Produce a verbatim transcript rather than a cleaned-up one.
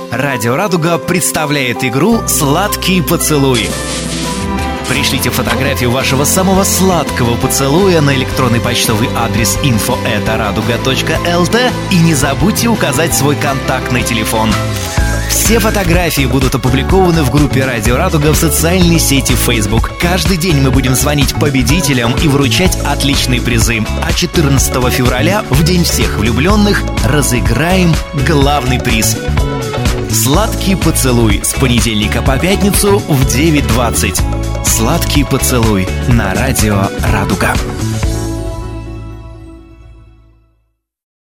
Радио «Радуга» представляет игру «Сладкий поцелуй». Пришлите фотографию вашего самого сладкого поцелуя на электронный почтовый адрес инфо эт радуга точка эл ти и не забудьте указать свой контактный телефон. Все фотографии будут опубликованы в группе «Радио Радуга» в социальной сети Facebook. Каждый день мы будем звонить победителям и вручать отличные призы. А четырнадцатого февраля, в День всех влюбленных, разыграем главный приз. «Сладкий поцелуй» с понедельника по пятницу в девять двадцать. «Сладкий поцелуй» на Радио Радуга.